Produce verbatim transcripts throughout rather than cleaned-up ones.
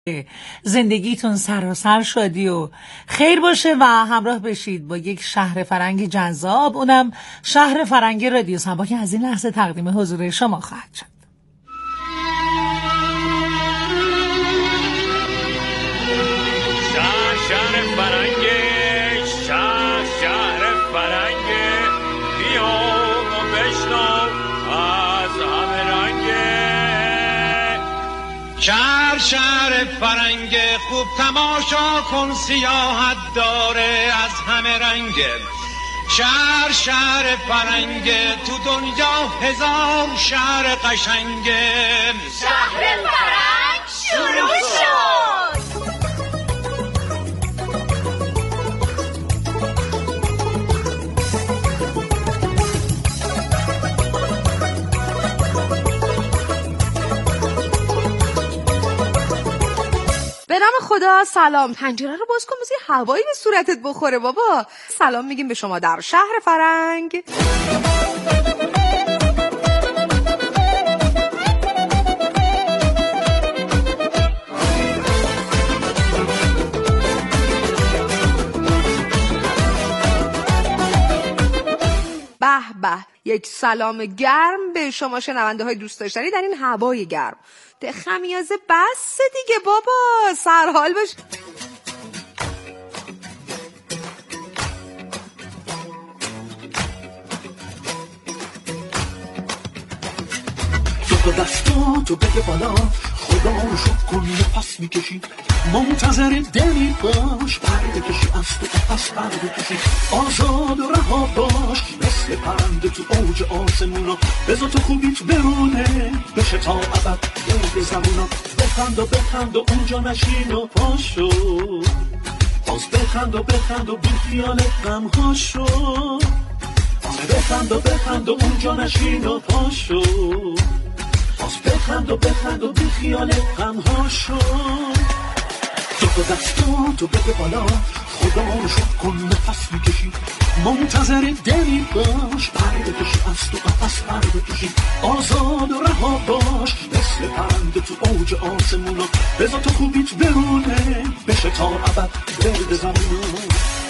زندگیتون سراسر شادی و خیر باشه و همراه بشید با یک شهر فرنگ جذاب، اونم شهر فرنگ رادیو سبا که از این لحظه تقدیم حضور شما خواهد شد. شهر شهر فرنگ، شهر شهر فرنگ، بیا و بشنو از همه رنگه. شهر شهر فرنگ، خوب تماشا کن سیاحت داره از همه رنگ. شهر شهر فرنگ، تو دنیا هزار شهر قشنگ. شهر فرنگ شروع شد. به نام خدا. سلام. پنجره رو باز کن بذار هوایی به صورتت بخوره بابا. سلام میگیم به شما در شهر فرنگ. به به، یک سلام گرم به شما شنونده های دوست داشتنی در این هوای گرم. ده خمیازه بس دیگه بابا، سرحال باش. تو دستو تو بگه بالا، خدا رو شد کن نفس میکشی، منتظر دلی باش، پر بکشی از تو قفس پر بکشی، آزاد و رها باش، مثل پرنده تو اوج آسمونا، بذار تو خوبیت برونه بشه تا ابد گرد زمونا. بخند و بخند و اونجا نشین و پاشو، باز بخند و بخند و بی خیال غم هاشو. بخند و بخند و اونجا نشین و پاشو، باز بخند و بخند و بی خیال غم هاشو. تو تو دستو تو بده بالا، خدا رو شد کن نفس میکشی، منتظر دلی باش، پر بکشی از تو قفس پر بکشی، آزاد و رها باش، مثل پرنده تو اوج آسمونا، بذار تو خوبیت برونه بشه تا ابد گرد زمونا.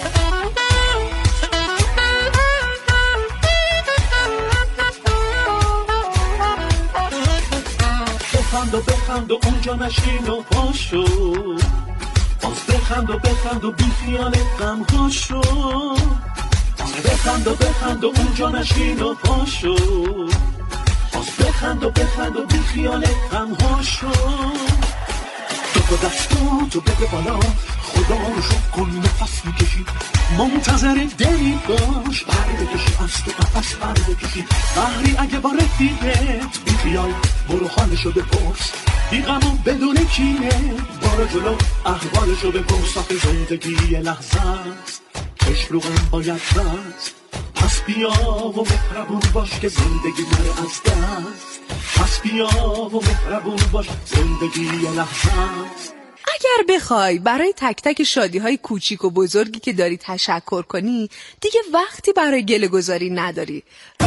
بخند و بخند و اونجا نشین و پاشو، باز بخند و بخند و بی خیال غم هاشو. بخند و بخند و اونجا نشین و پاشو، باز بخند و بخند و بی خیال غم هاشو. تو تو دستو تو بده بالا، خدا رو شد کن نفس میکشی، منتظر دلی باش، پر بکشی از تو قفس پر بکشی، قهری اگه با رفیقت بی خیال برو حالشو بپرس، بی غمو بدون کینه بارو جلو احوالشو بپرس. آخه زندگی یه لحظه است، عشق رو غم باید بست، پس بیا و مهربون باش که زندگی نره از دست، پس بیا و مهربون باش زندگی یه لحظه است. اگر بخوای برای تک تک شادی های کوچیک و بزرگی که داری تشکر کنی، دیگه وقتی برای گله گذاری نداری.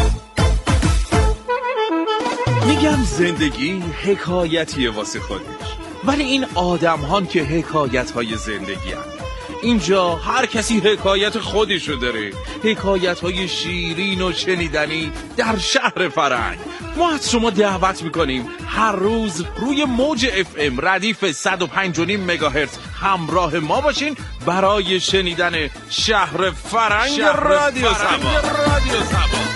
میگم زندگی حکایتیه واسه خودش، ولی این آدم هان که حکایت های زندگی هن. اینجا هر کسی حکایت خودشو داره، حکایت های شیرین و شنیدنی در شهر فرنگ. ما از شما دعوت میکنیم هر روز روی موج اف ام ردیف صد و پنج و نیم مگاهرتز همراه ما باشین برای شنیدن شهر فرنگ, شهر رادیو سبا.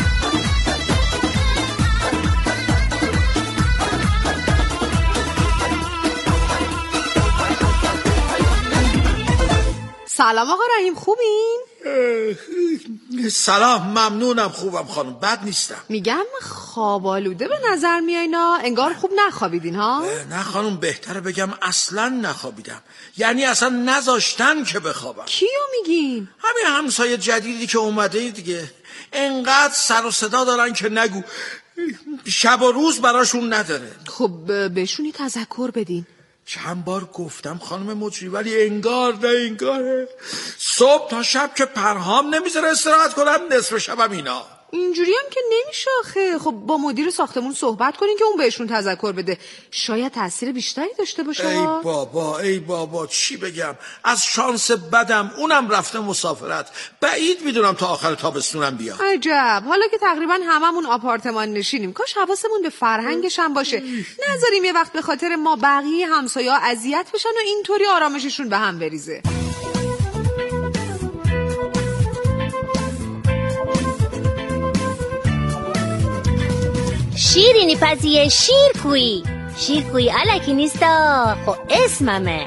سلام آقا رحیم، خوبین؟ سلام، ممنونم، خوبم خانم، بد نیستم. میگم خواب آلوده به نظر میاینا، انگار خوب نخوابیدین ها؟ نه خانم، بهتره بگم اصلا نخوابیدم، یعنی اصلا نذاشتن که بخوابم. کیو میگین؟ همین همسایه جدیدی که اومده دیگه، انقدر سر و صدا دارن که نگو، شب و روز براشون نداره. خب بهشونی تذکر بدین. چند بار گفتم خانم مجری، ولی انگار نه انگاره. صبح تا شب که پرهام نمیذاره استراحت کنم، نصف شبم اینا. اینجوری هم که نمیشه آخه. خب با مدیر ساختمون صحبت کنین که اون بهشون تذکر بده، شاید تاثیر بیشتری داشته باشه. ای بابا ای بابا چی بگم، از شانس بدم اونم رفته مسافرت، بعید میدونم تا آخر تابستونم بیاد. عجب، حالا که تقریبا هممون آپارتمان نشینیم کاش حواسمون به فرهنگش هم باشه، نذاریم یه وقت به خاطر ما بقیه همسایه‌ها اذیت بشن و اینطوری آرامششون به هم بریزه. شیرینی پزیه شیرکویی. شیرکویی الکی نیستا، خب اسممه.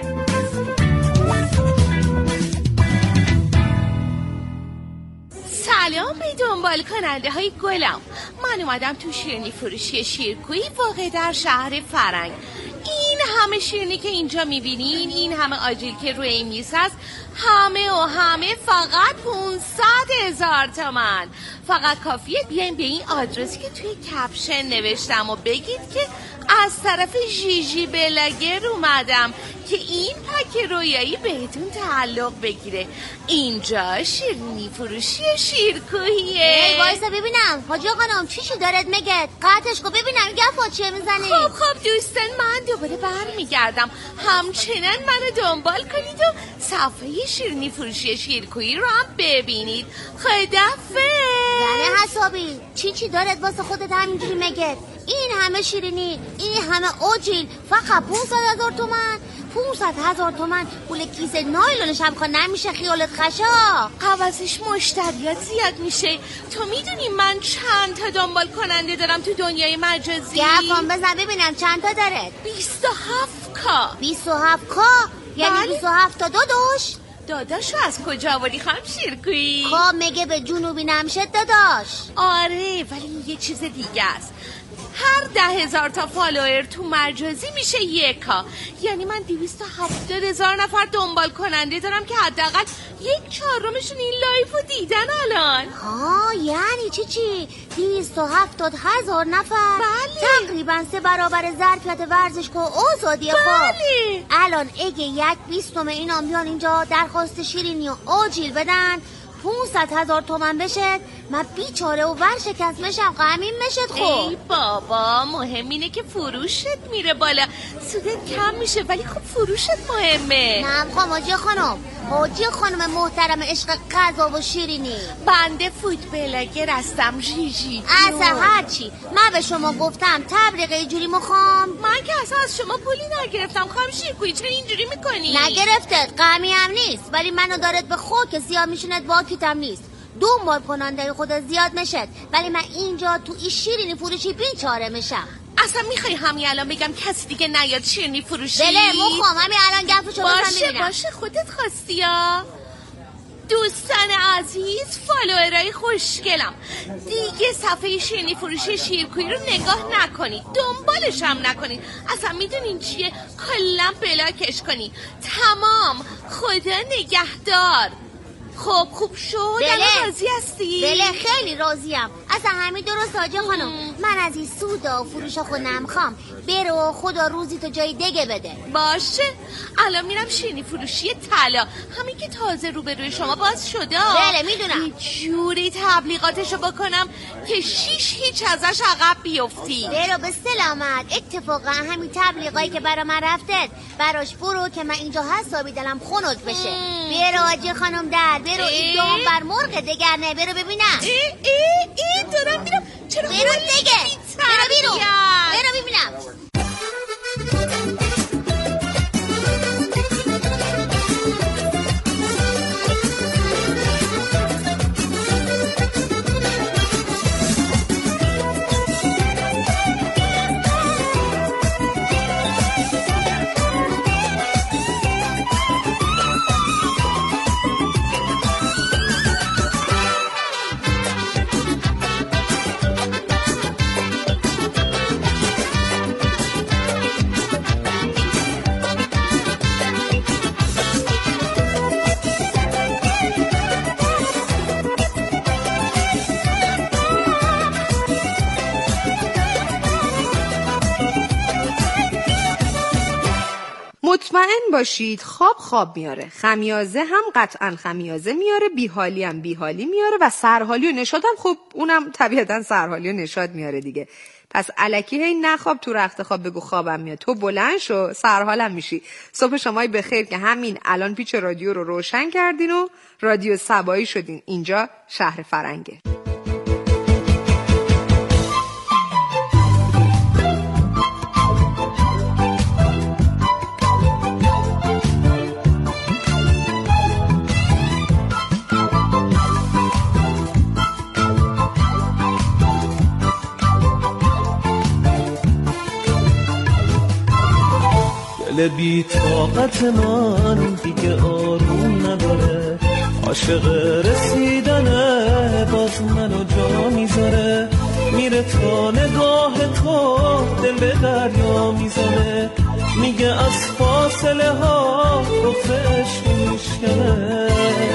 سلام به دنبال کننده های گلم. من اومدم تو شیرینی فروشی شیرکویی واقع در شهر فرنگ. این همه شیرینی که اینجا میبینین، این همه آجیل که روی این میز هست، همه و همه فقط پونصد هزار تومن. فقط کافیه بیاین به این آدرسی که توی کپشن نوشتم و بگید که از طرف ژیژی بلاگر اومدم که این پک رویایی بهتون تعلق بگیره. اینجا شیرینی فروشی شیرکوییه. ای وایسا ببینم حاجی خانم چیشی دارد میگه، قطعش کو ببینم گفا چیه میزنی. خب خب دوستان، من دوباره برمیگردم، همچنان منو دنبال کنید و صفحه شیرینی فروشی شیرکویی رو هم ببینید. خدافظ. زنه حسابی چی چی دارد واسه خودت همینجوری میگه؟ این همه شیرینی، این همه اوجیل، فقط پونصد هزار تومن. پونصد هزار تومن پول کیسه نایلونش هم خواه نمیشه خیالت خشا. عوضش مشتریات زیاد میشه. تو میدونی من چند تا دنبال کننده دارم تو دنیای مجازی؟ گفم بزن ببینم چند تا داره. بیست و هفت کا. بیست و هفت کا؟ یعنی بله. بیست و هفت تا داداش؟ داداشو از کجا آوردی خانم شیرکویی؟ خب میگه به جنوبی نمشد داداش. آره ولی یه چیز دیگه است. هر ده هزار تا فالوور تو مجازی میشه یکا. یعنی من دویست و هفتاد هزار نفر دنبال کننده دارم که حداقل یک چهارمشون این لایف رو دیدن الان. ها یعنی چی چی؟ دویست و هفتاد هزار نفر؟ بله. تقریبا سه برابر ظرفیت ورزشگاه آزادیه. خب بله. الان اگه یک بیستم اینام بیان اینجا درخواست شیرینی و آجیل بدن پونصد هزار تومن بشه، من بیچاره و ورشکست میشم، غمین میشد. خب ای بابا مهم اینه که فروشت میره بالا، سودت کم میشه ولی خب فروشت مهمه. نه خب حاجی خانم، حاجی خانم محترم عشق غذا و شیرینی، بنده فود بلاگر هستم ژیژی. اصلا هرچی من به شما گفتم تبلیغ اینجوری میخوام. من که اصلا از شما پولی نگرفتم خانم شیرکویی، چرا اینجوری میکنی؟ نگرفتت، غمی هم نیست، ولی منو دارد به خاک زیاد میشوند، واکیتم نیست. دنبال کننده خود زیاد میشد ولی من اینجا تو این شیرینی فروشی بیچاره میشم. اصلا میخوای همین الان بگم کسی دیگه نیاد شیرینی فروشی؟ بله مخوام همین الان گفت شما باشه باشه خودت خواستی ها. دوستان عزیز، فالوورای خوشگلم، دیگه صفحه شیرینی فروشی شیرکویی رو نگاه نکنید، دنبالش هم نکنید. اصلا میدونین چیه؟ کلا بلاکش کنید. تمام. خدا نگهدار. خب خوب شد. بله. راضی هستی؟ بله خیلی راضیم. اصلا همین درست حاجی خانم، من از این سودا و فروش خود نمیخوام. برو خدا روزی تو جای دیگه بده. باشه الان میرم شیرینی فروشی طلا، همین که تازه روبروی شما باز شده. بله میدونم. یه جوری تبلیغاتشو بکنم که شیش هیچ ازش عقب بیفتی. برو به سلامت. اتفاقا همین تبلیغایی که برا من رفته براش برو که من اینجا حسابی دلم خنک بشه. برو حاجی خانم در برو. این دام بر مرغ دگر نه. برو ببینم. ای ای ای دارم میرم. چرا برو دیگه. برو بیرون. برو ببینم. باشید خواب خواب میاره، خمیازه هم قطعا خمیازه میاره، بیحالی هم بیحالی میاره و سرحالی و نشاط هم خب اونم طبیعتا سرحالی و نشاط میاره دیگه. پس الکی هی نخواب تو رخت خواب بگو خوابم میاد، تو بلند شو سرحالم میشی. صبح شمای بخیر که همین الان پیچ رادیو رو روشن کردین و رادیو سبایی شدین. اینجا شهر فرنگه. دل بی طاقت من دیگه آروم نداره، عاشق رسیدنه باز منو جا میذاره، میره تا نگاه تو دل به دریا میزنه، میگه از فاصله ها گفتش میشکنه،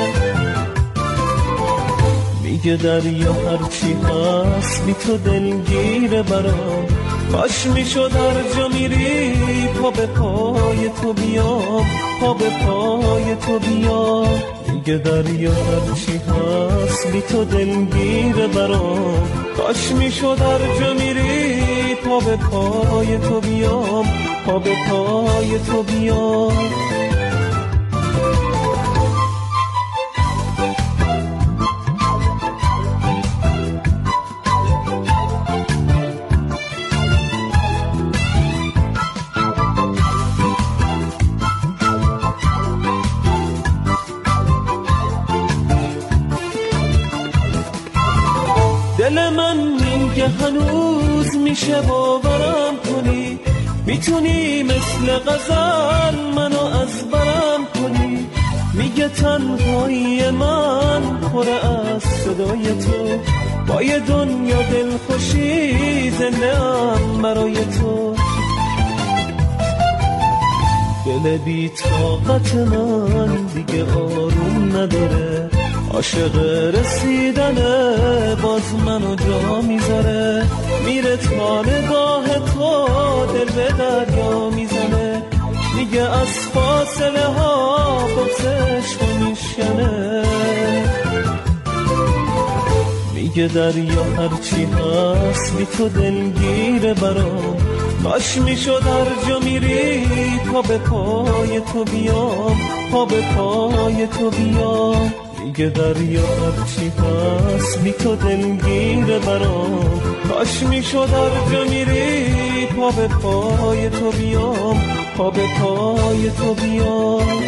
میگه دریا هرچی هست بی تو دلگیره برام، کاش میشد هر جا میری پا به پای تو بیام، پا به پای تو بیام، میگه دریا هرچی هست بی تو دلگیره برام، کاش میشد هر جا میری پا به پای تو بیام، پا به پای تو بیام. دل من میگه هنوز میشه باورم کنی، میتونی مثل غزل منو از برم کنی، میگه تنهایی من پر از صدای تو، با یه دنیا دلخوشی زنده ام برای تو، دل بی طاقت من دیگه آروم نداره، عاشق رسیدنه باز منو جا میذاره، میره تا نگاه تو دل به دریا میزنه، میگه از فاصله ها بغزش میشکنه، میگه دریا هرچی هست بی تو دلگیره برام، کاش میشد هر جا میری پا به پای تو بیام، پا به پای تو بیام، میگه دریا هرچی هست بی تو دلگیره برام، کاش میشد هر جا میری پا به پای تو بیام، پا به پای تو بیام.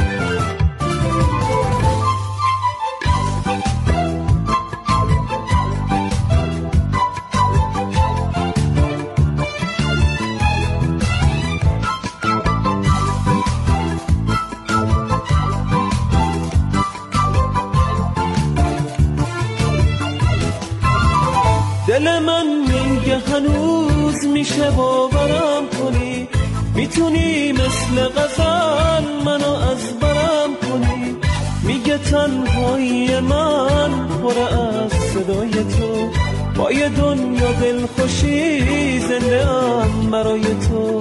دل من میگه هنوز میشه باورم کنی، میتونی مثل غزل منو از برم کنی، میگه تنهایی من پر از صدای تو، با یه دنیا دلخوشی زنده ام برای تو،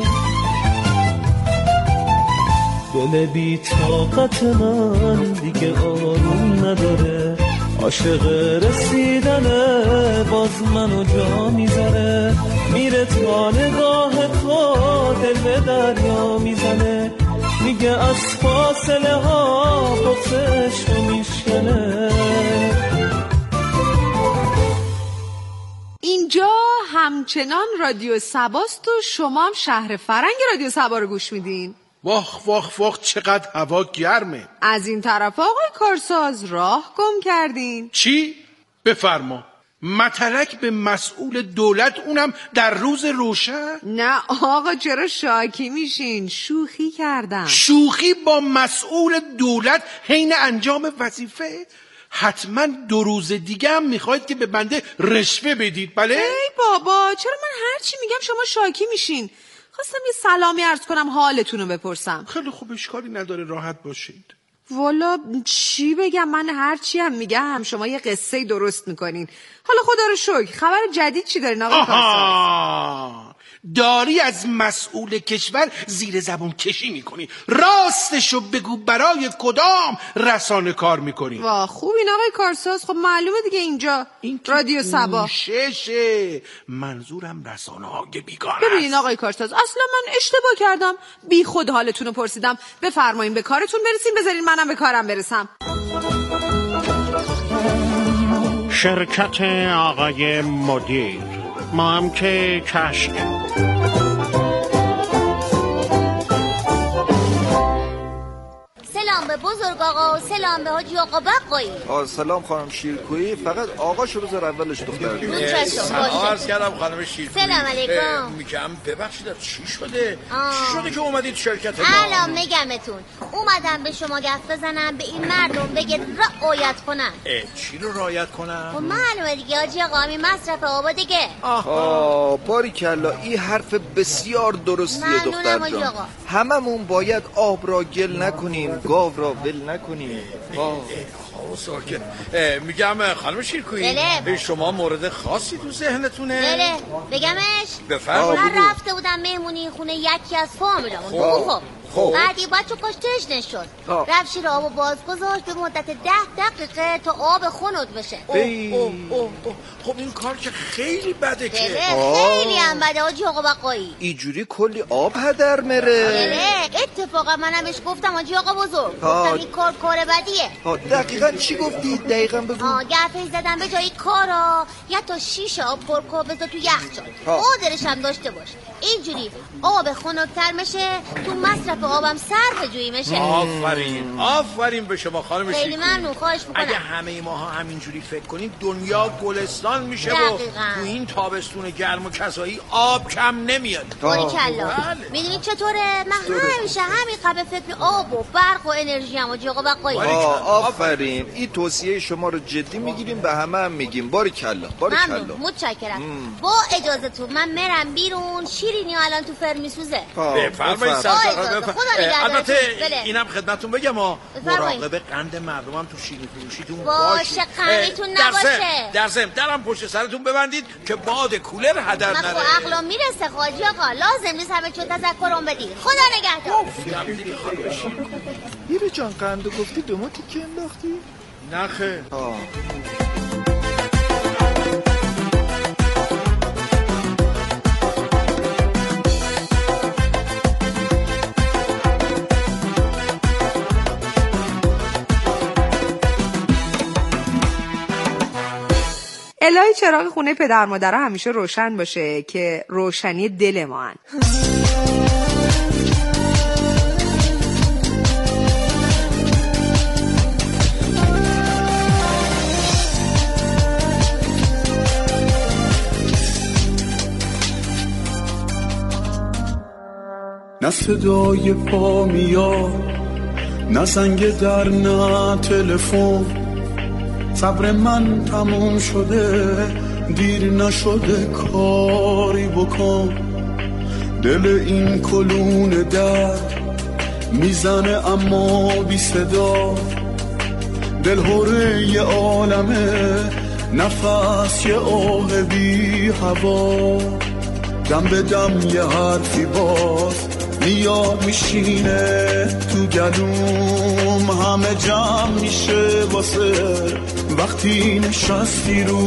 دل بی طاقت من دیگه آروم نداره، عاشق رسیدنه باز منو جا میذاره، میره تا نگاه تو دل به دریا میزنه، میگه از فاصله ها بغزش میشکنه. اینجا همچنان رادیو سباست و شما هم شهر فرنگ رادیو سبا رو گوش میدین. واخ واخ واخ چقدر هوا گرمه. از این طرف آقای کارساز راه گم کردین. چی؟ بفرما. متلک به مسئول دولت، اونم در روز روشن؟ نه آقا چرا شاکی میشین؟ شوخی کردم. شوخی با مسئول دولت حین انجام وظیفه؟ حتما دو روز دیگه هم میخواید که به بنده رشوه بدید، بله؟ ای بابا چرا من هرچی میگم شما شاکی میشین؟ خواستم یه سلامی عرض کنم حالتون رو بپرسم. خیلی خوب، اشکالی نداره، راحت باشید. والا چی بگم، من هرچی هم میگم شما یه قصه درست میکنین. حالا خدا رو شکر، خبر جدید چی دارین آقای کارساز؟ داری از مسئول کشور زیر زبون کشی میکنی. راستشو بگو برای کدام رسانه کار میکنی؟ واه خوب این آقای کارساز. خب معلومه دیگه اینجا این رادیو سبا. ششه منظورم رسانه های بیگانه. ببینین آقای کارساز، اصلا من اشتباه کردم، بی خود حالتون رو پرسیدم. بفرمایین به کارتون برسیم، بذارین منم به کارم برسم. شرکت آقای مدیر، ما هم که کشک. سلام به بزرگ آقا و سلام به حاجی آقا بقایی. آه سلام خانم شیرکویی، فقط آقاشو بذار اولش دختر. سلام عرض کردم خانم شیرکویی. سلام علیکم. میگم ببخشید چی شده؟ چی شده که اومدید شرکت ما؟ الان میگمتون. اومدم به شما گفت بزنم به این مردم بگید رعایت کنن. چی رو رعایت کنن؟ خب معلومه دیگه حاجی آقا، همین مصرف آب دیگه. آها باریکلا، این حرف بسیار درستیه دختر جان. هممون باید آب را گل نکنیم، گاو را ول نکنیم. ساکت. میگم خانم شیرکویی، شما مورد خاصی تو ذهنتونه؟ بله بگمش؟ بفرمایید. من رفته بودم مهمونی خونه یکی از فامیلامون. خب خب بعد یه بچه کاش تشنه شد، رفت شیر آب و باز گذاشت به مدت ده دقیقه تا آب خنک بشه. اوه اوه اوه اوه. خب این کار که خیلی بده که. خیلی هم بده حاجی آقا بقایی. اینجوری کلی آب هدر مره. بله اتفاقا منم بهش گفتم حاجی آقا بزرگ، گفتم این کار کار بدیه. دقیقاً چی گفتی؟ دقیقاً بگو. آه گفه زدم به جای کارا یا تا شیشه آب پرکو بذار تو یخچال، قدرش هم داشته باش. اینجوری آب خنک‌تر میشه، تو مصرف آبم صرفه جویی میشه. آفرین آفرین به شما خانم شیرکویی. خیلی ممنون، خواهش میکنم. اگه همه ماها همینجوری فکر کنیم دنیا گلستان میشه و تو این تابستون گرم و کسایی آب کم نمیاد. باریکلا. میدونید چطوره؟ من همیشه همین قبل فکر آب و برق و انرژی ام حاجی آقا بقایی. آفرین، این توصیه شما رو جدی میگیریم، به همه هم میگیم. باریکلا باریکلا. ممنون، متشکرم. با اجازهتون من میرم بیرون، شیرینی الان تو فرم میسوزه. بفرمایید سرکار. البته اینم خدمتتون بگم، ما مراقب قند مردمم تو شیرینی فروشیتون باشه. قندتون نباشه. در ضمن درم پشت سرتون ببندید که باد کولر هدر نره. من خب عقلم میرسه حاجی آقا، لازم نیست همه چو تذکرم بدی. خدا نگهدار. میره جان قندو گفتی دو ما تیکه انداختی؟ نه خیر. الهی چراغ خونه پدر مادرها همیشه روشن باشه که روشنی دل ما هن. نه صدای پا میاد، نه زنگ در، نه تلفن. صبر من تموم شده، دیر نشده کاری بکن. دل این کلون درد میزنه اما بی صدا. دل هره یه عالمه، نفس یه آه بی هوا. دم به دم یه حرفی باز میاد میشینه تو گلوم. همه جمع میشه واسه وقتی نشستی رو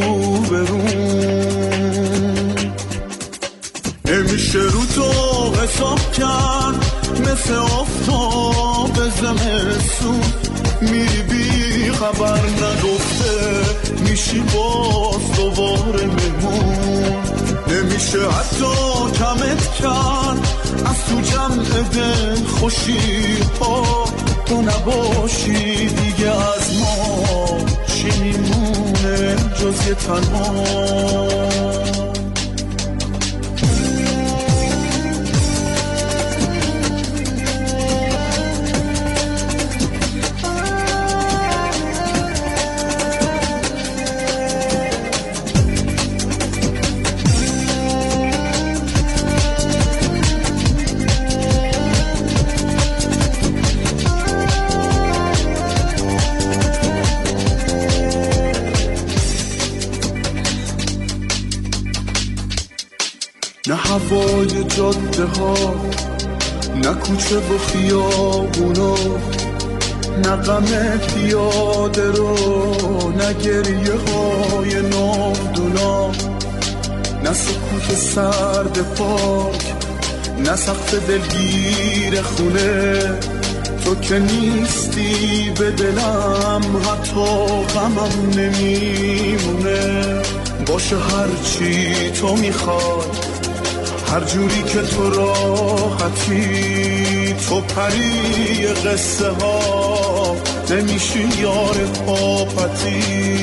بروم. نمیشه رو تو حساب کرد، مثل آفتاب زمستون. میری بی خبر نگفته، میشی باز دوباره مهمون. نمیشه حتی کمت کرد از تو جمع دل خوشی ها. تو نباشی دیگه از ما چی میمونه جز یه تنها. هوای جاده ها، نه کوچه و خیابونا، نه غم پیاده رو، نه گریه های ناودونا، نه سکوت سرد پاک، نه سقف دلگیر خونه. تو که نیستی به دلم حتی غمم نمیمونه. باشه هرچی تو میخوای، هر جوری که تو راحتی، تو پری قصه ها نمیشی یار پاپتی.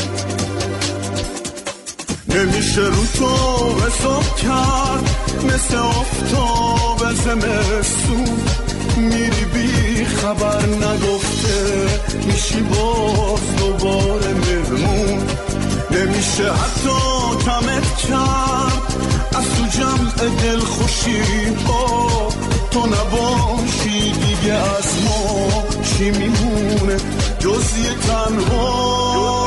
نمیشه رو تو حساب کرد مثل آفتاب زمستون، میری بی خبر نگفته میشی باز دوباره مهمون. نمیشه حتی کمت کرد از تو جمع دل خوشی ها، تو نباشی دیگه از ما چی میمونه جز یه تنها.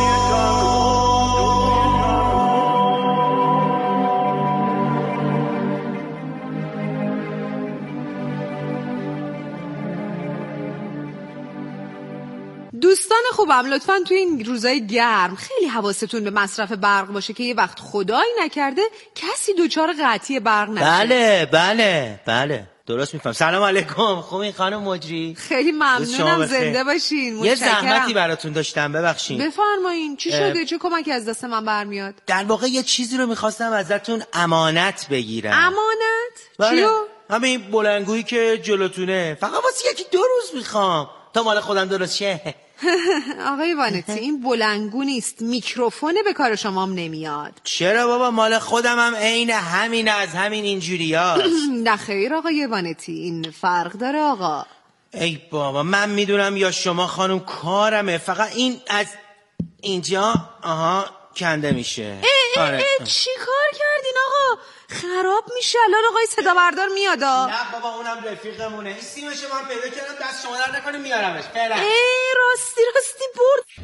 دوستان خوبم، لطفاً توی این روزای گرم خیلی حواستون به مصرف برق باشه که یه وقت خدایی نکرده کسی دوچار قطعی برق نشه. بله بله بله درست میفهم. سلام علیکم. خوبین خانم مجری؟ خیلی ممنونم، زنده باشین. متشکرم. یه زحمتی براتون داشتم، ببخشید. بفرمایین. چی شده؟ چه کمکی از دست من برمیاد؟ در واقع یه چیزی رو میخواستم ازتون امانت بگیرم. امانت؟ بله. چیو؟ همین بلنگویی که جلوتونه، فقط واسه یکی دو روز میخوام تا مال خودم درست شه. آقای وانتی این بلنگو نیست، میکروفونه، به کار شما هم نمیاد. چرا بابا؟ مال خودم هم عین همین، از همین اینجوری هاست. نه خیر آقای وانتی، این فرق داره آقا. ای بابا من میدونم یا شما خانم کارمه، فقط این از اینجا آها کنده میشه. ای ای آره. ای چی کار کردین آقا؟ خراب میشه الان. آقای صدا بردار میاد. نه بابا اونم رفیقمونه. این سیمش من پیدا کردم، دست شما در نکنه میارمش. فعلا. ای راستی راستی برد.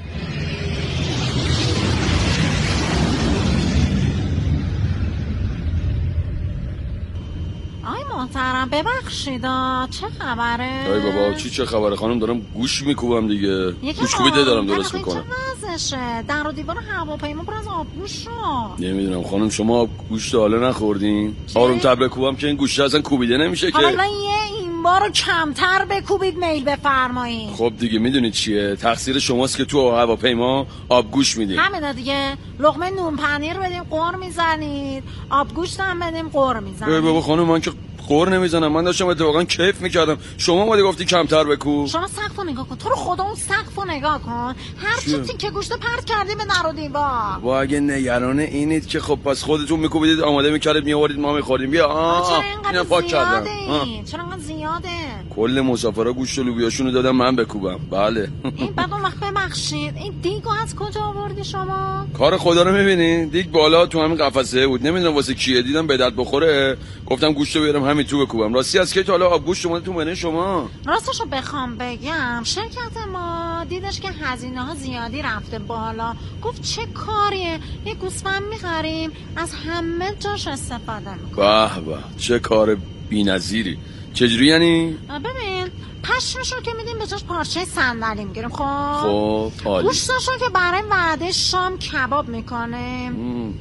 آی محترم ببخشید چه خبره؟ ای بابا چی چه خبره خانم؟ دارم گوش میکوبم دیگه. گوش کوبیده دارم درست میکنم. چه وضعشه؟ در و دیوار هواپیما پر از آبگوش شد. نمیدونم خانم، شما آبگوشت حالا نخوردین؟ آروم تر بکوبم که این گوشت اصلا کوبیده نمیشه که. حالا یه این بارو کمتر بکوبید میل بفرمایید. خب دیگه میدونید چیه؟ تقصیر شماست که تو هواپیما آبگوشت میدین. همینه دیگه. لقمه نون پنیر بدیم قور میزنید، آبگوشت هم بدیم قور میزنید. ای بابا خانم من که قور نمیزنم، من داشتم اتفاقا کیف میکردم. شما اومدی گفتی کمتر بکو. شما سقفو نگاه کن، تو رو خدا اون سقفو نگاه کن. هر چی تیکه گوشت پرت کردی به در و دیوار. با اگه نگران اینید که خب پس خودتون میکوبیدید آماده میکردید میآورید ما میخوریم. بیا آه اینا پاک کردم. چرا انقدر زیاده؟ کل مسافرا گوشت و لوبیاشونو دادم من بکوبم. بله. این بعد اون وقت ببخشید این دیگو از کجا آوردی شما؟ کار خدا رو میبینی؟ دیگ بالا تو همین قفسه بود، نمیدونم واسه کیه، دیدم به درد بخوره گفتم گوشتو بیارم همین تو بکوبم. راستی از کی تا حالا آبگوشت اومده تو منه شما؟ راستشو بخوام بگم شرکت ما دیدش که هزینه ها زیادی رفته بالا، گفت چه کاریه یه گوسفند میخریم از همه جاش استفاده میکنیم. به به چه کار بی‌نظیری. چجوری یعنی؟ ببین پشمشو که میدیم به جاش پارچه صندلی میگیریم. خب خب عالی. گوشتاشو که برای وعده شام کباب میکنیم،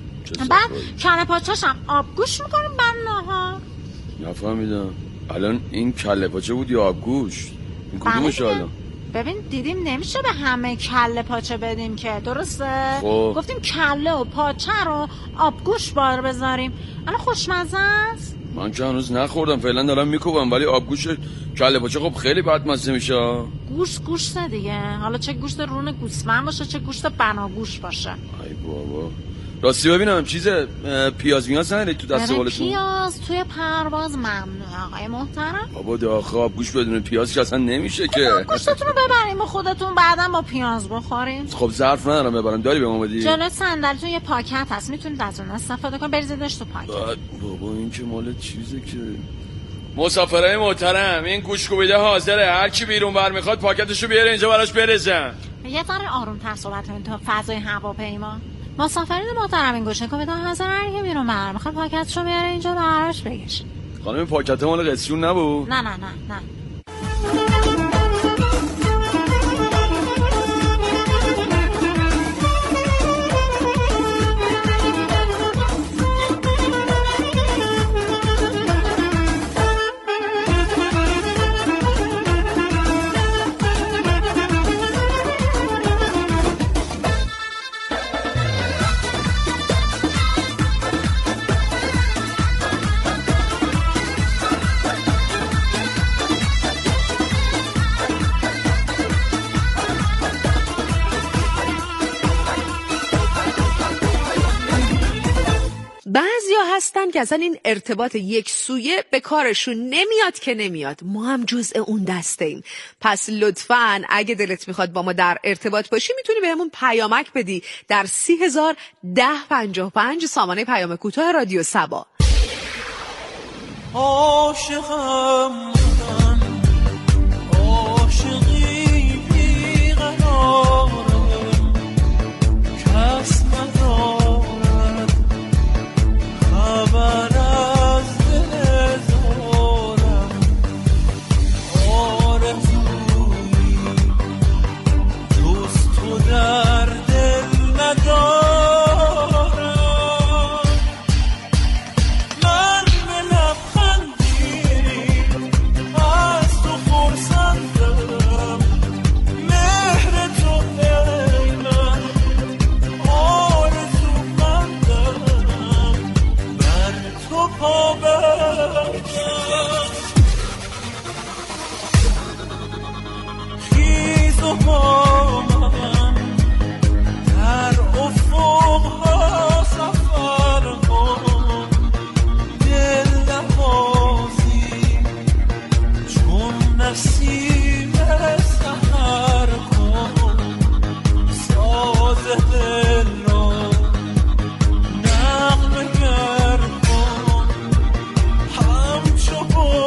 بعد کله پاچه‌ش هم آبگوشت میکنیم بعد نهار. نفهمیدم الان این کله پاچه بود یا آبگوشت؟ این کدومشه الان؟ ببین دیدیم نمیشه به همه کله پاچه بدیم که، درسته؟ خب. گفتیم کله و پاچه رو آبگوشت بار بذاریم. الان خوشمزه است. من که هنوز نخوردم، فعلا دارم میکوبم، ولی آبگوشت کله پاچه خب خیلی بدمزه میشه. گوشت گوشت دیگه، حالا چه گوشت رون گوسفند باشه چه گوشت بناگوش باشه. ای بابا راستی ببینم چیزه پیاز میاز ندارید تو دست بالتون؟ پیاز توی پرواز ممنوع آقای محترم. بابا داخل آبگوشت بدون پیاز که اصلا نمیشه که. گوشتتون رو ببریم با خودتون بعدا با پیاز بخوریم. خب ظرف ندارم ببرم، داری به ما بدی؟ جلوی صندلیتون یه پاکت هست میتونید از اون استفاده کنید، بریزیدش تو پاکت. بابا این که مال چیزه که. مسافرای محترم این گوش کوبیده حاضره، هر کی بیرون بر میخواد پاکتشو بیاره اینجا براش بریزم. یه ذره آروم‌تر صحبت کنید تا فضای هواپیما. مسافرین محترم این گوشه کاپیتان حسن هر که بیرون بر میخواد پاکتشو بیاره اینجا براش بگیرش. خانم پاکت مال قصیون نبود؟ نه نه نه نه. هستن که اصلا این ارتباط یک سویه به کارشون نمیاد که نمیاد. ما هم جزء اون دسته ایم. پس لطفاً اگه دلت میخواد با ما در ارتباط باشی میتونی بهمون پیامک بدی در سی هزار ده پنجاه و پنج سامانه پیام کوتاه رادیو سبا. عاشقم عاشقی بیقرارم کس ندارد خبر از دل زارم آرزویی جز تو در دل ندارم من به لبخندی از تو خرسندم مهر تو ای من آرزومندم بر تو پابندم خیز و با من در افقها سفر کن دل نوازی چون نسیم سحر کن ساز دل را نغمه گر کن همچو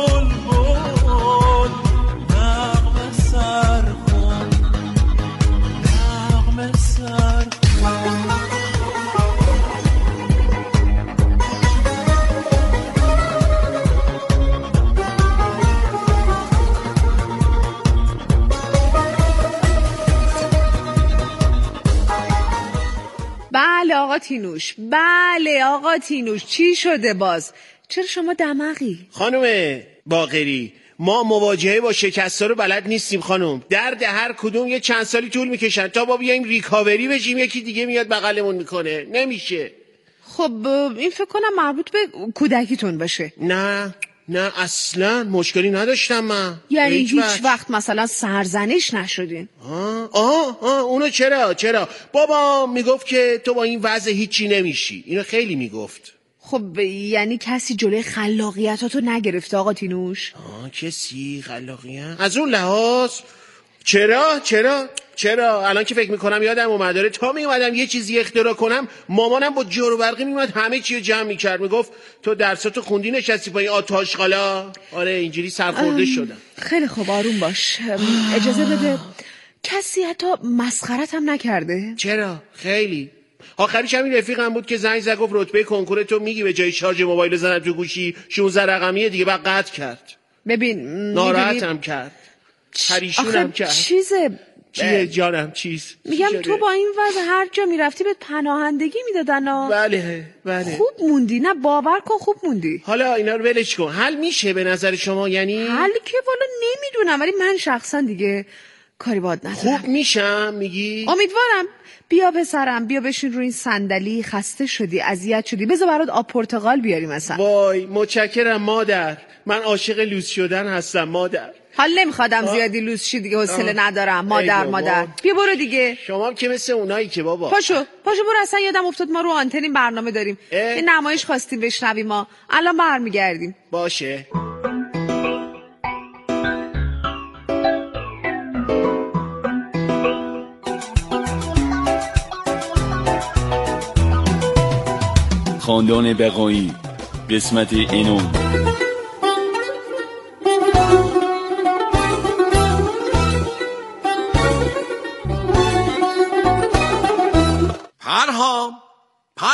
بلبل نغمه سر کن نغمه سر کن بله آقا تینوش، بله آقا تینوش، چی شده باز؟ چرا شما دماغی؟ خانم باقری، ما مواجهه با شکست‌ها رو بلد نیستیم خانم. درد هر کدوم یه چند سالی طول میکشن تا با بیایم ریکاوری بشیم یکی دیگه میاد بغلمون میکنه. نمیشه. خب این فکر کنم مربوط به کودکیتون باشه. نه نه اصلا مشکلی نداشتم من. یعنی هیچ هیچ وقت. وقت مثلا سرزنش نشدین؟ آه آه آه اونو چرا چرا بابا میگفت که تو با این وضع هیچی نمیشی. اینو خیلی میگفت. خب یعنی کسی جلوی خلاقیتاتو نگرفته آقا تینوش؟ آه کسی خلاقیت از اون لحاظ چرا چرا چرا الان که فکر میکنم یادم اومد داره تا میومدم یه چیزی اختراع کنم مامانم با جور و برقی میومد همه چی رو جمع میکرد میگفت تو درساتو خوندی نشستی با این آتاشقالا. آره اینجوری سرخورده شدم. خیلی خوب آروم باش. اجازه بده کسی حتی مسخرت هم نکرده؟ چرا خیلی آخریش همین رفیقم بود که زنگ زد گفت رتبه کنکور تو میگی به جای شارژ موبایل زنم تو گوشی شانزده رقمیه دیگه بعد قطع کرد. ببین ناراحتم کرد پریشونم کرد. چیزه چیه جانم چیز میگم تو با این وضع هر جا میرفتی به پناهندگی میدادن ها. بله بله خوب موندی. نه باور کن خوب موندی. حالا اینا رو ولش کن. حل میشه به نظر شما؟ یعنی حل که والا نمیدونم ولی من شخصا دیگه کاری باید ندارم. خوب میشم میگی؟ امیدوارم. بیا پسرم بیا بشین روی این صندلی. خسته شدی اذیت شدی بذار برات آب پرتقال بیاریم مثلا. وای متشکرم مادر. من عاشق لوس شدن هستم مادر. حال نمیخوادم زیادی لوس شی دیگه حوصله ندارم مادر مادر. بیا برو دیگه. شما که مثل اونایی که بابا. پاشو پاشو برو. اصلا یادم افتاد ما رو آنتن برنامه داریم. یه نمایش خواستیم بشنویم ما. الان برمیگردیم. باشه. خاندان بقایی قسمت اینم. پرهام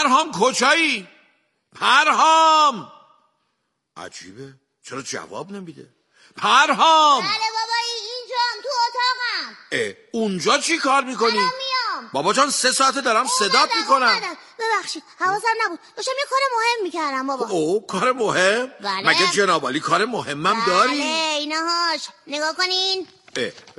پرهام کجایی؟ پرهام عجیبه چرا جواب نمیده؟ پرهام بله بابایی اینجام تو اتاقم. اه اونجا چی کار میکنی؟ الان میام. بابا جان سه ساعته دارم صدات میکنم. ببخشید حواسم نبود داشتم یه کار مهم میکردم بابا. او کار مهم؟ بله. مگه جنابالی کار مهمم داری؟ بله اینهاش نگاه کنین. اه